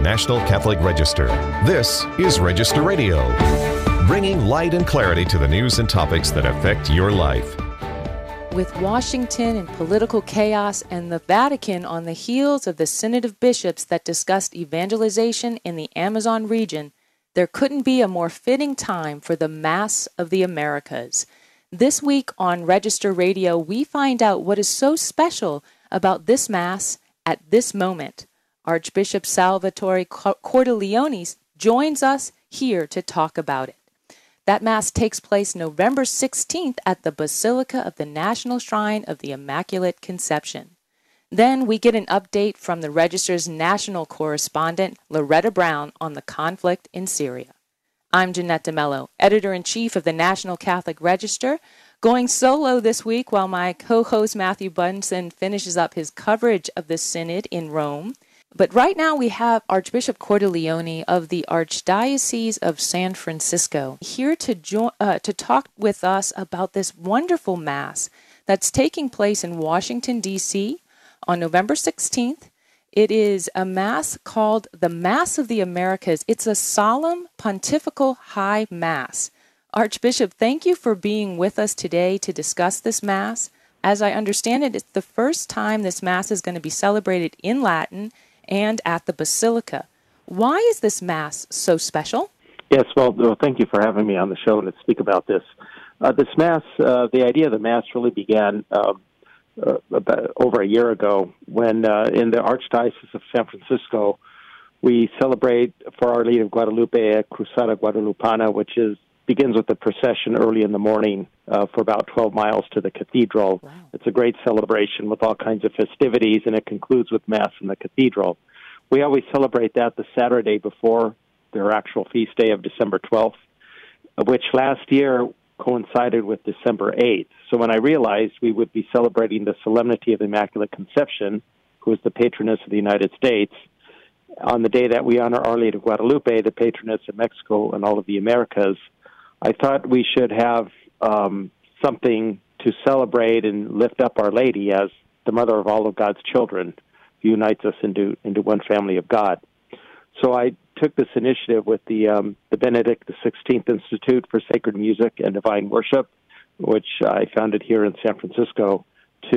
National Catholic Register. This is Register Radio, bringing light and clarity to the news and topics that affect your life. With Washington in political chaos and the Vatican on the heels of the Synod of Bishops that discussed evangelization in the Amazon region, there couldn't be a more fitting time for the Mass of the Americas. This week on Register Radio, we find out what is so special about this Mass at this moment. Archbishop Salvatore Cordileone joins us here to talk about it. That Mass takes place November 16th at the Basilica of the National Shrine of the Immaculate Conception. Then we get an update from the Register's national correspondent, Loretta Brown, on the conflict in Syria. I'm Jeanette DeMello, Editor-in-Chief of the National Catholic Register, going solo this week while my co-host Matthew Bunson finishes up his coverage of the Synod in Rome. But right now we have Archbishop Cordileone of the Archdiocese of San Francisco here to talk with us about this wonderful Mass that's taking place in Washington, D.C. on November 16th. It is a Mass called the Mass of the Americas. It's a solemn pontifical high Mass. Archbishop, thank you for being with us today to discuss this Mass. As I understand it, it's the first time this Mass is going to be celebrated in Latin and at the Basilica. Why is this Mass so special? Yes, well, thank you for having me on the show to speak about this. This Mass, the idea of the Mass really began about over a year ago when in the Archdiocese of San Francisco, we celebrate for Our Lady of Guadalupe a Cruzada Guadalupana, which begins with the procession early in the morning for about 12 miles to the cathedral. Wow. It's a great celebration with all kinds of festivities, and it concludes with Mass in the cathedral. We always celebrate that the Saturday before their actual feast day of December 12th, which last year coincided with December 8th. So when I realized we would be celebrating the Solemnity of the Immaculate Conception, who is the patroness of the United States, on the day that we honor Our Lady of Guadalupe, the patroness of Mexico and all of the Americas, I thought we should have something to celebrate and lift up Our Lady as the mother of all of God's children, who unites us into one family of God. So I took this initiative with the Benedict XVI Institute for Sacred Music and Divine Worship, which I founded here in San Francisco,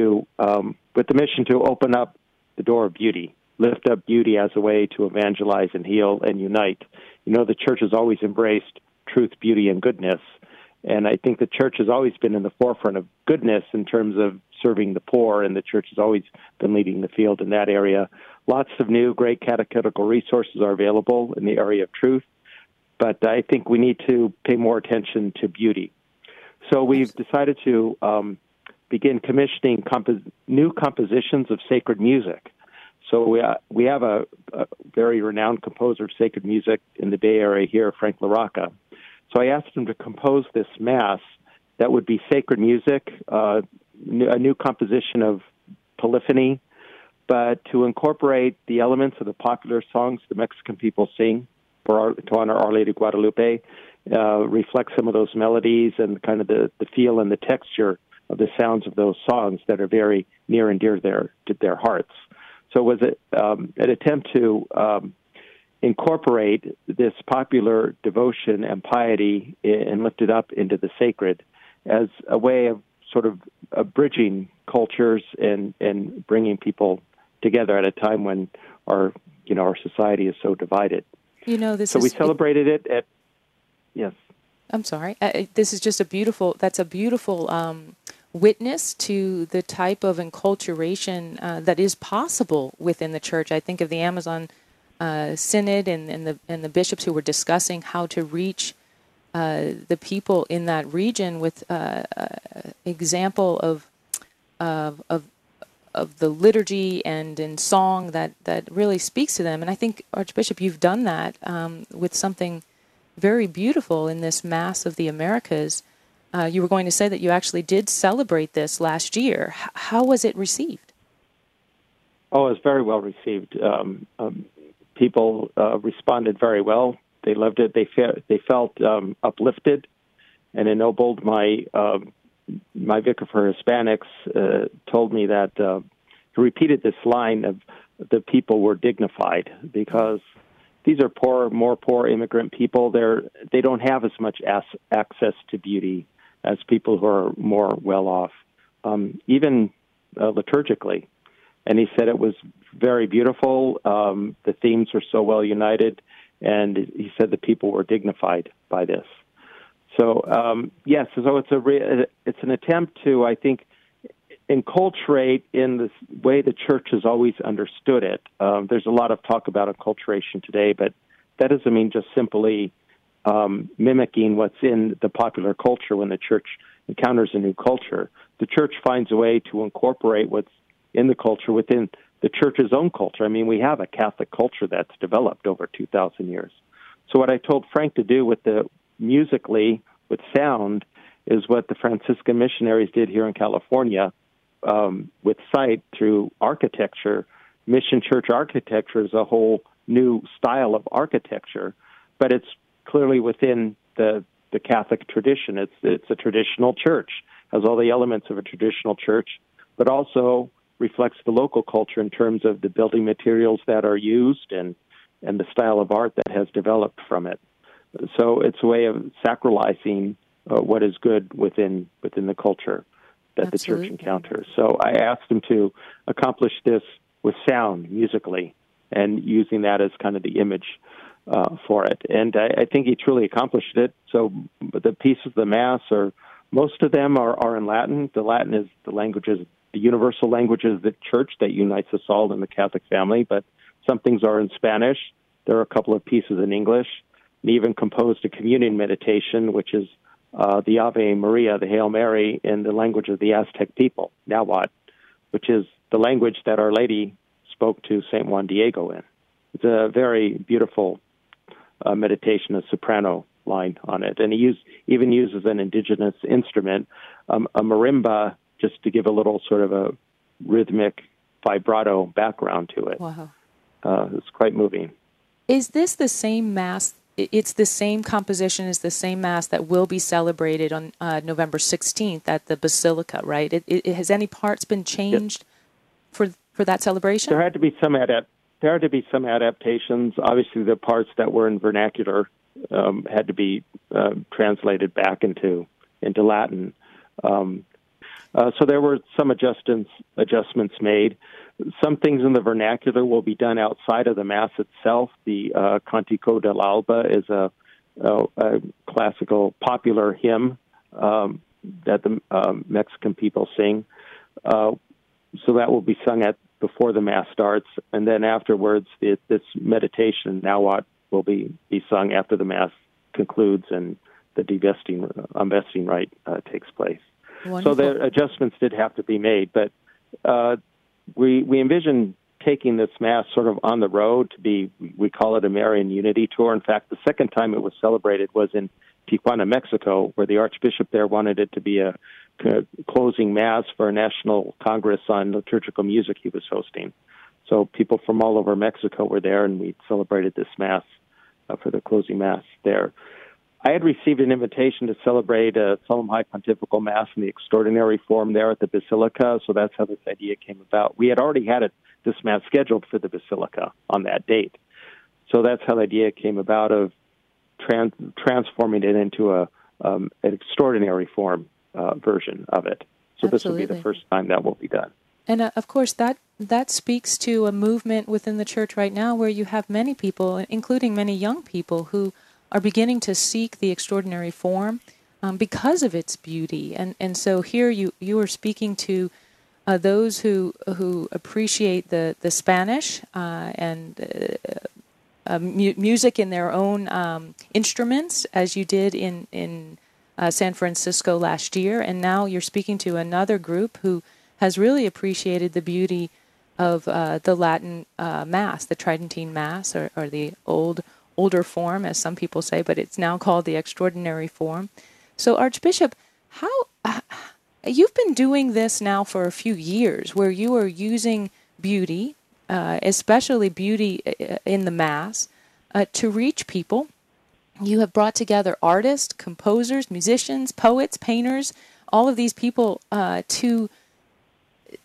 with the mission to open up the door of beauty, lift up beauty as a way to evangelize and heal and unite. You know, the Church has always embraced truth, beauty, and goodness. And I think the Church has always been in the forefront of goodness in terms of serving the poor, and the Church has always been leading the field in that area. Lots of new great catechetical resources are available in the area of truth, but I think we need to pay more attention to beauty. So we've decided to begin commissioning new compositions of sacred music. So we have a very renowned composer of sacred music in the Bay Area here, Frank LaRocca. So I asked him to compose this Mass that would be sacred music, a new composition of polyphony, but to incorporate the elements of the popular songs the Mexican people sing to honor Our Lady of Guadalupe, reflect some of those melodies and kind of the feel and the texture of the sounds of those songs that are very near and dear to their hearts. So it was an attempt to incorporate this popular devotion and piety and lift it up into the sacred as a way of sort of bridging cultures and bringing people together at a time when our society is so divided. We celebrated it at, yes. I'm sorry. This is just a beautiful witness to the type of enculturation that is possible within the Church. I think of the Amazon Synod and the bishops who were discussing how to reach the people in that region with example of the liturgy and in song that really speaks to them. And I think, Archbishop, you've done that with something very beautiful in this Mass of the Americas. You were going to say that you actually did celebrate this last year. How was it received? Oh, it was very well received. People responded very well. They loved it. They felt uplifted and ennobled. My vicar for Hispanics told me that he repeated this line of the people were dignified because these are more poor immigrant people. They don't have as much access to beauty as people who are more well off, even liturgically. And he said it was very beautiful. The themes were so well united, and he said the people were dignified by this. So yes, so it's an attempt to, I think, enculturate in this way the church has always understood it. There's a lot of talk about enculturation today, but that doesn't mean just simply mimicking what's in the popular culture when the church encounters a new culture. The church finds a way to incorporate what's in the culture within the church's own culture. I mean, we have a Catholic culture that's developed over 2,000 years. So what I told Frank to do with musically, with sound, is what the Franciscan missionaries did here in California with sight through architecture. Mission church architecture is a whole new style of architecture, but it's clearly within the Catholic tradition. It's a traditional church, has all the elements of a traditional church, but also reflects the local culture in terms of the building materials that are used and the style of art that has developed from it. So it's a way of sacralizing what is good within the culture that Absolutely. The church encounters. So I asked him to accomplish this with sound, musically, and using that as kind of the image for it. And I think he truly accomplished it. So the pieces of the Mass most of them are in Latin. The Latin is the universal languages of the church that unites us all in the Catholic family, but some things are in Spanish. There are a couple of pieces in English, and even composed a communion meditation, which is the Ave Maria, the Hail Mary, in the language of the Aztec people, Nahuatl, which is the language that Our Lady spoke to St. Juan Diego in. It's a very beautiful meditation, a soprano line on it. And he even uses an indigenous instrument, a marimba, just to give a little sort of a rhythmic vibrato background to it. Wow. It's quite moving. Is this the same Mass? It's the same composition as the same Mass that will be celebrated on November 16th at the Basilica, right? Has any parts been changed for that celebration? There had to be some adaptations. Obviously, the parts that were in vernacular had to be translated back into Latin. So there were some adjustments made. Some things in the vernacular will be done outside of the Mass itself. The Cantico del Alba is a classical popular hymn that the Mexican people sing. So that will be sung before the Mass starts, and then afterwards, this meditation, Nahuatl, will be sung after the Mass concludes and the unvesting rite takes place. Wonderful. So the adjustments did have to be made, but we envision taking this Mass sort of on the road we call it a Marian Unity Tour. In fact, the second time it was celebrated was in Tijuana, Mexico, where the Archbishop there wanted it to be a closing Mass for a national Congress on liturgical music he was hosting. So people from all over Mexico were there, and we celebrated this Mass for the closing Mass there. I had received an invitation to celebrate a Solemn High Pontifical Mass in the extraordinary form there at the Basilica, so that's how this idea came about. We had already had this Mass scheduled for the Basilica on that date. So that's how the idea came about of transforming it into an extraordinary form version of it. So Absolutely. This will be the first time that will be done. And of course, that speaks to a movement within the church right now where you have many people, including many young people, who are beginning to seek the extraordinary form because of its beauty. And so here you are speaking to those who appreciate the Spanish and music in their own instruments, as you did in San Francisco last year. And now you're speaking to another group who has really appreciated the beauty of the Latin Mass, the Tridentine Mass, or the older form, as some people say, but it's now called the extraordinary form. So, Archbishop, how you've been doing this now for a few years, where you are using beauty, especially beauty in the Mass, to reach people. You have brought together artists, composers, musicians, poets, painters, all of these people to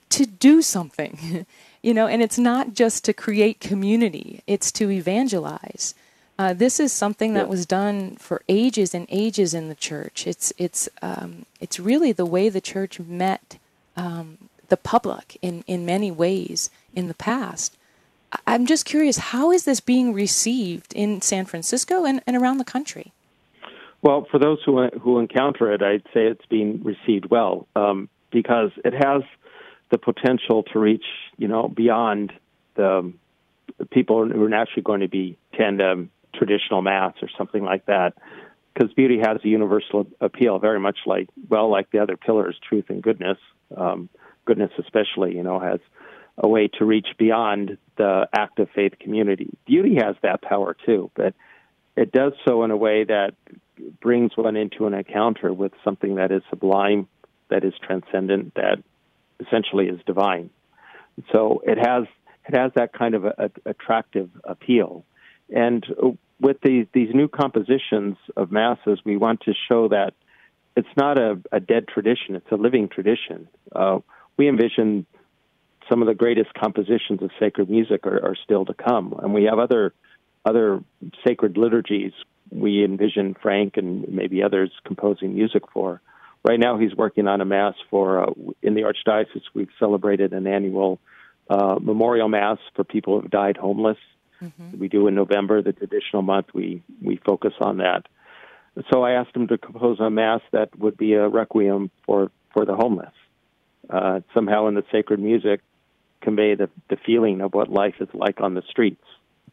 to do something, and it's not just to create community, it's to evangelize. This is something that was done for ages and ages in the church. It's really the way the church met the public in many ways in the past. I'm just curious, how is this being received in San Francisco and around the country? Well, for those who encounter it, I'd say it's being received well, because it has the potential to reach, beyond the people who are naturally going to attend traditional Mass or something like that, because beauty has a universal appeal, very much like the other pillars, truth and goodness. Goodness especially, has a way to reach beyond the active faith community. Beauty has that power too, but it does so in a way that brings one into an encounter with something that is sublime, that is transcendent, that essentially is divine. So it has that kind of attractive appeal. And with these new compositions of Masses, we want to show that it's not a dead tradition, it's a living tradition. We envision some of the greatest compositions of sacred music are still to come. And we have other sacred liturgies we envision Frank and maybe others composing music for. Right now he's working on a Mass for, in the Archdiocese, we've celebrated an annual memorial Mass for people who have died homeless. Mm-hmm. We do in November, the traditional month, we focus on that. So I asked him to compose a Mass that would be a requiem for the homeless. Somehow in the sacred music, convey the feeling of what life is like on the streets.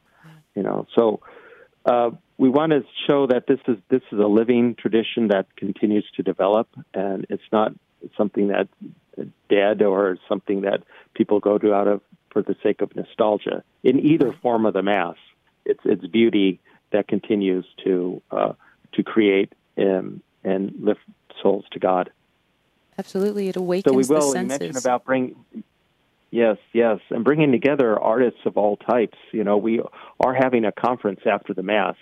So we want to show that this is a living tradition that continues to develop, and it's not something that's dead or something that people go to for the sake of nostalgia. In either form of the Mass, it's beauty that continues to create and lift souls to God. Absolutely, it awakens the senses. So we will. You mentioned about Yes, and bringing together artists of all types. We are having a conference after the Mass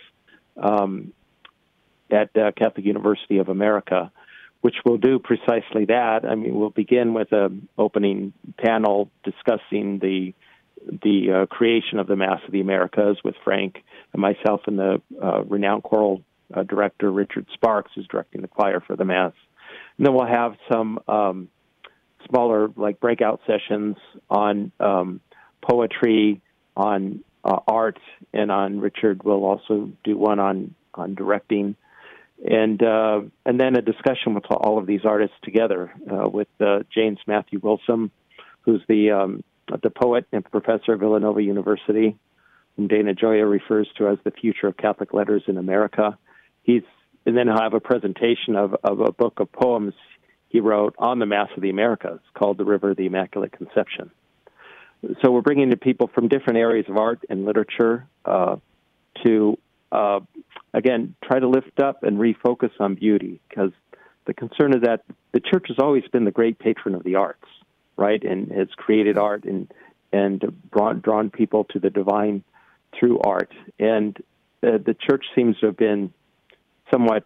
at Catholic University of America, which will do precisely that. I mean, we'll begin with an opening panel discussing the creation of the Mass of the Americas with Frank and myself and the renowned choral director Richard Sparks, who's directing the choir for the Mass. And then we'll have some smaller, breakout sessions on poetry, on art, and on Richard will also do one on directing, and then a discussion with all of these artists together with James Matthew Wilson, who's the poet and professor at Villanova University, whom Dana Gioia refers to as the future of Catholic letters in America. And then he'll have a presentation of a book of poems he wrote on the Mass of the Americas called The River of the Immaculate Conception. So we're bringing in people from different areas of art and literature to, again, try to lift up and refocus on beauty, because the concern is that the Church has always been the great patron of the arts, right, and has created art and drawn people to the divine through art. And the Church seems to have been somewhat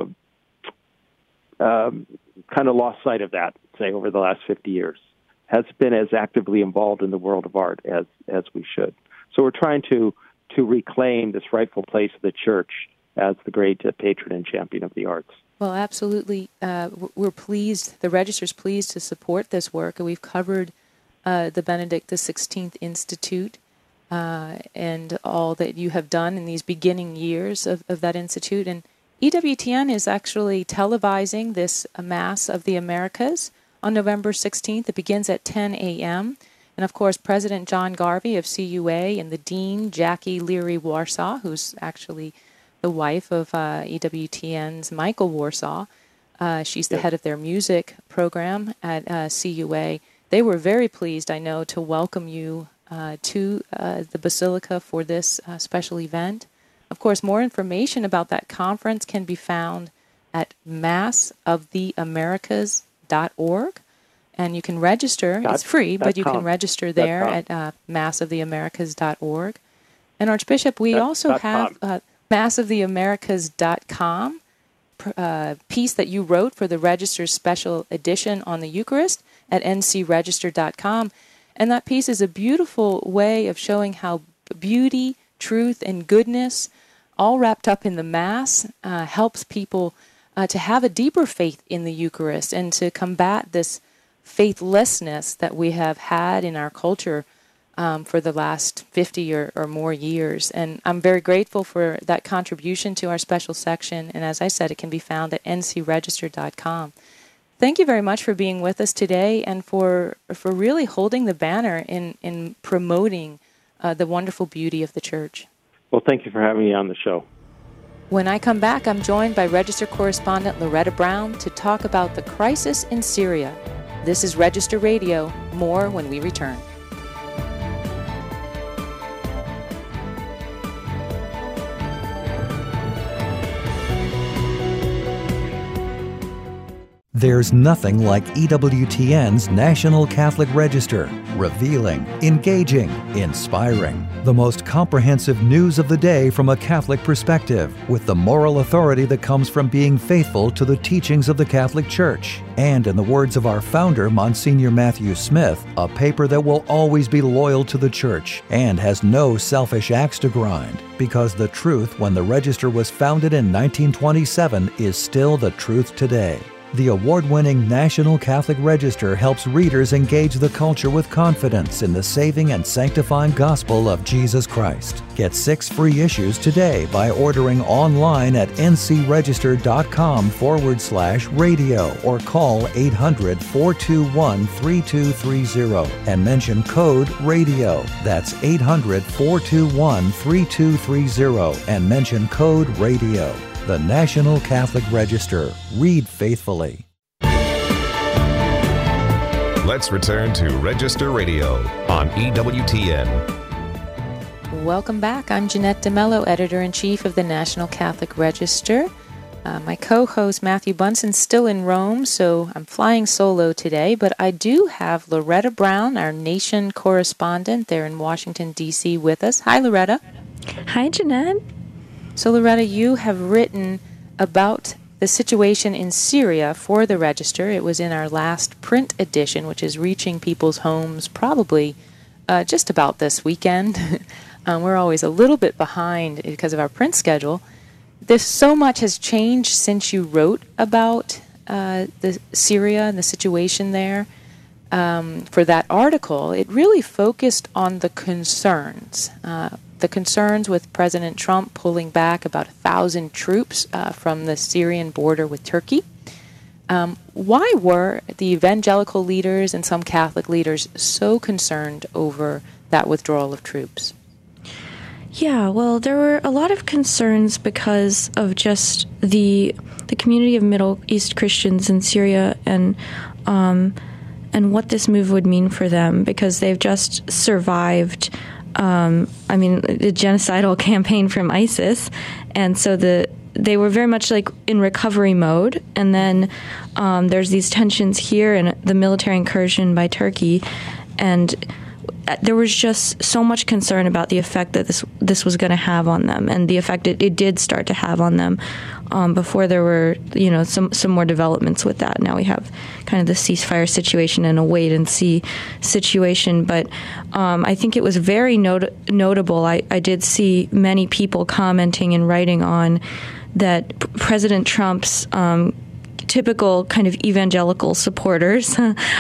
kind of lost sight of that, say, over the last 50 years, has been as actively involved in the world of art as we should. So we're trying to reclaim this rightful place of the Church as the great patron and champion of the arts. Well, absolutely. We're pleased, the Register's pleased to support this work, and we've covered the Benedict XVI Institute and all that you have done in these beginning years of that institute. And EWTN is actually televising this Mass of the Americas on November 16th. It begins at 10 a.m. And, of course, President John Garvey of CUA and the Dean, Jackie Leary Warsaw, who's actually the wife of EWTN's Michael Warsaw. She's the head of their music program at CUA. They were very pleased, I know, to welcome you to the Basilica for this special event. Of course, more information about that conference can be found at massoftheamericas.org. And you can register. It's free, but you can register there at massoftheamericas.org. And Archbishop, we also have massoftheamericas.com piece that you wrote for the Register's special edition on the Eucharist. at ncregister.com. And that piece is a beautiful way of showing how beauty, truth, and goodness, all wrapped up in the Mass, helps people to have a deeper faith in the Eucharist and to combat this faithlessness that we have had in our culture for the last 50 or more years. And I'm very grateful for that contribution to our special section. And as I said, it can be found at ncregister.com. Thank you very much for being with us today and for really holding the banner in promoting the wonderful beauty of the Church. Well, thank you for having me on the show. When I come back, I'm joined by Register correspondent Loretta Brown to talk about the crisis in Syria. This is Register Radio. More when we return. There's nothing like EWTN's National Catholic Register. Revealing, engaging, inspiring. The most comprehensive news of the day from a Catholic perspective, with the moral authority that comes from being faithful to the teachings of the Catholic Church. And in the words of our founder, Monsignor Matthew Smith, a paper that will always be loyal to the Church and has no selfish axe to grind. Because the truth, when the Register was founded in 1927, is still the truth today. The award-winning National Catholic Register helps readers engage the culture with confidence in the saving and sanctifying gospel of Jesus Christ. Get 6 free issues today by ordering online at ncregister.com/radio or call 800-421-3230 and mention code RADIO. That's 800-421-3230 and mention code RADIO. The National Catholic Register. Read faithfully. Let's return to Register Radio on EWTN. Welcome back. I'm Jeanette DeMello, Editor-in-Chief of the National Catholic Register. My co-host Matthew Bunson's still in Rome, so I'm flying solo today, but I do have Loretta Brown, our Nation correspondent there in Washington, D.C. with us. Hi, Loretta. Hi, Jeanette. So, Loretta, you have written about the situation in Syria for the Register. It was in our last print edition, which is reaching people's homes probably just about this weekend. We're always a little bit behind because of our print schedule. There's so much has changed since you wrote about the Syria and the situation there. For that article, it really focused on the concerns with President Trump pulling back about 1,000 troops from the Syrian border with Turkey. Why were the evangelical leaders and some Catholic leaders so concerned over that withdrawal of troops? Yeah, well, there were a lot of concerns because of just the community of Middle East Christians in Syria and what this move would mean for them, because they've just survived the genocidal campaign from ISIS, and so they were very much like in recovery mode. And then there's these tensions here and the military incursion by Turkey, and there was just so much concern about the effect that this was going to have on them, and the effect it did start to have on them before there were some more developments with that. Now we have kind of the ceasefire situation and a wait and see situation, but I think it was very notable. I did see many people commenting and writing on that President Trump's typical kind of evangelical supporters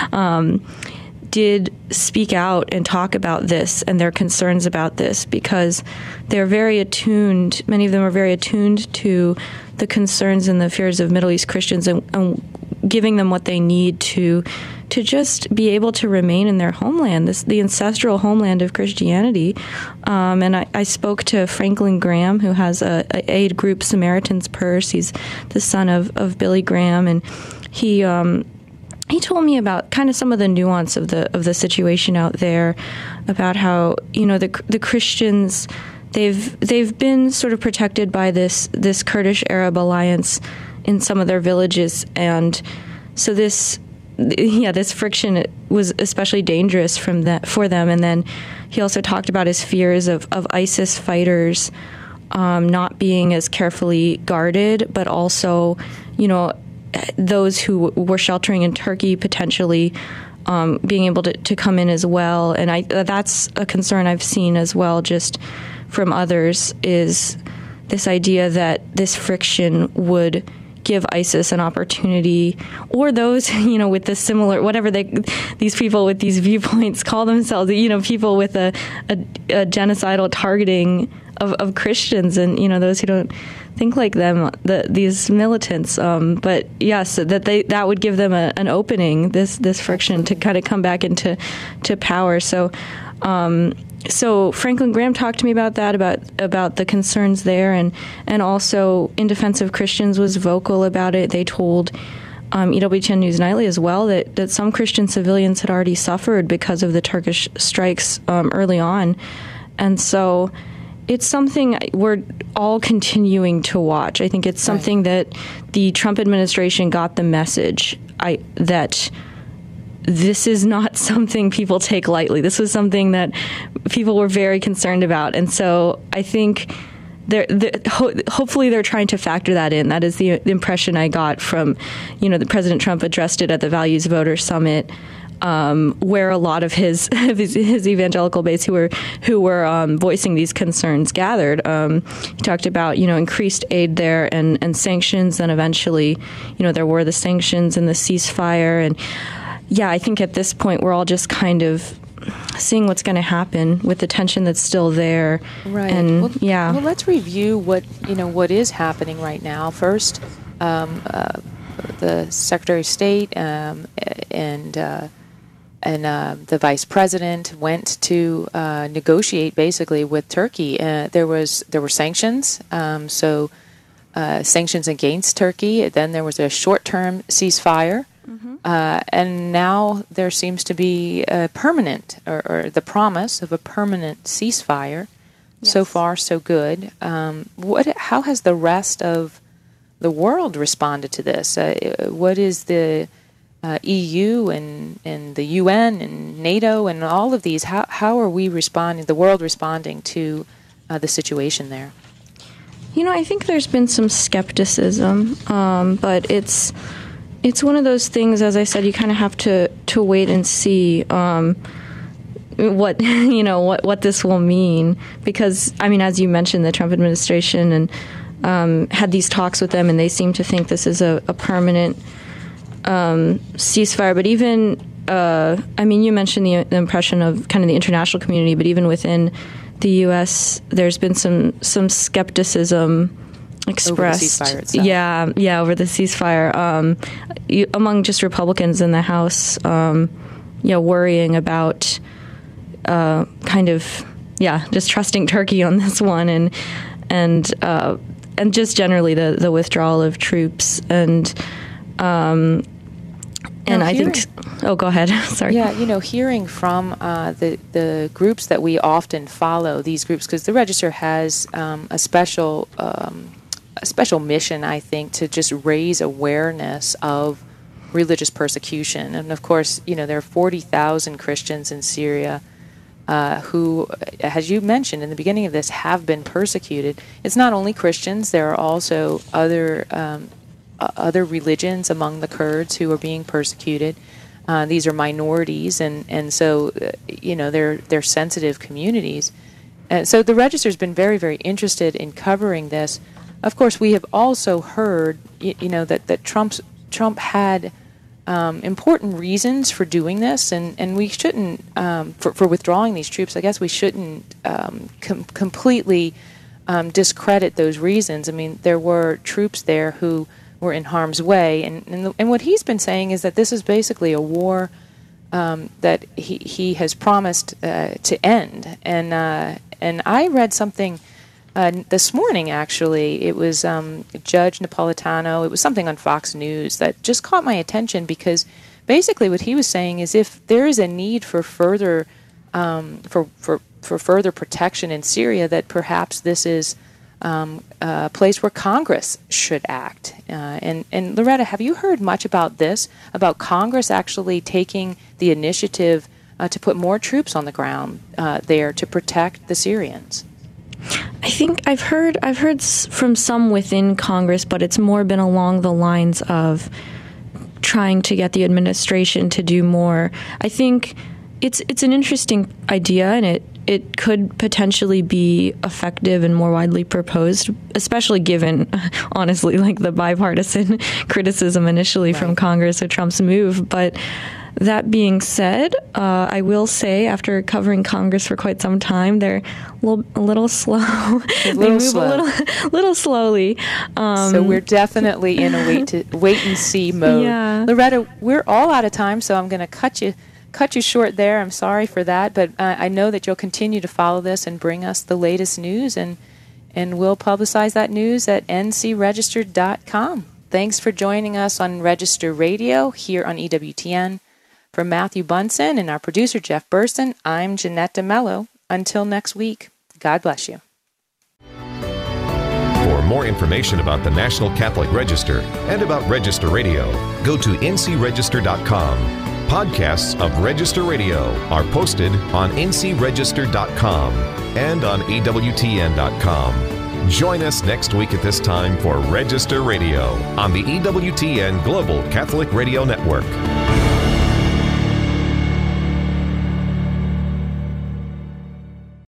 did speak out and talk about this and their concerns about this, because they're very attuned, many of them are very attuned to the concerns and the fears of Middle East Christians, and giving them what they need to just be able to remain in their homeland, the ancestral homeland of Christianity. And I spoke to Franklin Graham, who has a aid group, Samaritan's Purse. He's the son of Billy Graham, and he told me about kind of some of the nuance of the situation out there, about how the Christians, they've been sort of protected by this Kurdish Arab alliance in some of their villages, and so this friction was especially dangerous for them. And then he also talked about his fears of ISIS fighters not being as carefully guarded, but also those who were sheltering in Turkey potentially being able to come in as well. And that's a concern I've seen as well, just from others, is this idea that this friction would give ISIS an opportunity, or those, with the similar, whatever these people with these viewpoints call themselves, people with a genocidal targeting of Christians and, those who don't think like them, these militants. But yes, that would give them an opening, this friction, to kind of come back into power. So Franklin Graham talked to me about that, about the concerns there, and also In Defense of Christians was vocal about it. They told EWTN News Nightly as well that some Christian civilians had already suffered because of the Turkish strikes early on. And so it's something we're all continuing to watch. I think it's something that the Trump administration got the message that this is not something people take lightly. This was something that people were very concerned about. And so I think hopefully they're trying to factor that in. That is the impression I got from, the President Trump addressed it at the Values Voter Summit, where a lot of his evangelical base who were voicing these concerns gathered. He talked about increased aid there and sanctions, and eventually there were the sanctions and the ceasefire. And yeah, I think at this point we're all just kind of seeing what's going to happen with the tension that's still there. Right. And well, let's review what is happening right now. First, the Secretary of State and the Vice President went to negotiate basically with Turkey. There were sanctions, sanctions against Turkey. Then there was a short-term ceasefire. Mm-hmm. And now there seems to be a permanent, or the promise of a permanent ceasefire. Yes. So far, so good. How has the rest of the world responded to this? What is the EU and the UN and NATO and all of these? How are we responding? The world responding to the situation there? I think there's been some skepticism, but it's one of those things, as I said, you kind of have to wait and see what this will mean, because as you mentioned, the Trump administration and had these talks with them, and they seem to think this is a permanent ceasefire. But even you mentioned the impression of kind of the international community, but even within the U.S., there's been some skepticism expressed over the ceasefire itself. Over the ceasefire among just Republicans in the House, worrying about just trusting Turkey on this one, and just generally the withdrawal of troops and I think. Oh, go ahead. Sorry. Yeah, hearing from the groups that we often follow, these groups, because the Register has a special mission, I think, to just raise awareness of religious persecution. And of course, there are 40,000 Christians in Syria who, as you mentioned in the beginning of this, have been persecuted. It's not only Christians; there are also other religions among the Kurds who are being persecuted. These are minorities, and so they're sensitive communities. So the Register's been very, very interested in covering this. Of course, we have also heard, that Trump had important reasons for doing this, and we shouldn't, for withdrawing these troops. I guess we shouldn't completely discredit those reasons. There were troops there who were in harm's way, and what he's been saying is that this is basically a war that he has promised to end. And I read something this morning, actually. It was Judge Napolitano. It was something on Fox News that just caught my attention, because basically what he was saying is if there is a need for further for further protection in Syria, that perhaps this is a place where Congress should act. And Loretta, have you heard much about this, about Congress actually taking the initiative to put more troops on the ground there to protect the Syrians? I think I've heard from some within Congress, but it's more been along the lines of trying to get the administration to do more. I think it's an interesting idea, and it could potentially be effective and more widely proposed, especially given, honestly, like the bipartisan criticism initially from Congress of Trump's move. But that being said, I will say, after covering Congress for quite some time, they're a little slow. They move slow. a little slowly. So we're definitely in a wait and see mode. Yeah. Loretta, we're all out of time, so I'm going to cut you short there. I'm sorry for that, but I know that you'll continue to follow this and bring us the latest news, and we'll publicize that news at ncregister.com. Thanks for joining us on Register Radio here on EWTN. For Matthew Bunson and our producer, Jeff Burson, I'm Jeanette DeMello. Until next week, God bless you. For more information about the National Catholic Register and about Register Radio, go to ncregister.com. Podcasts of Register Radio are posted on ncregister.com and on EWTN.com. Join us next week at this time for Register Radio on the EWTN Global Catholic Radio Network.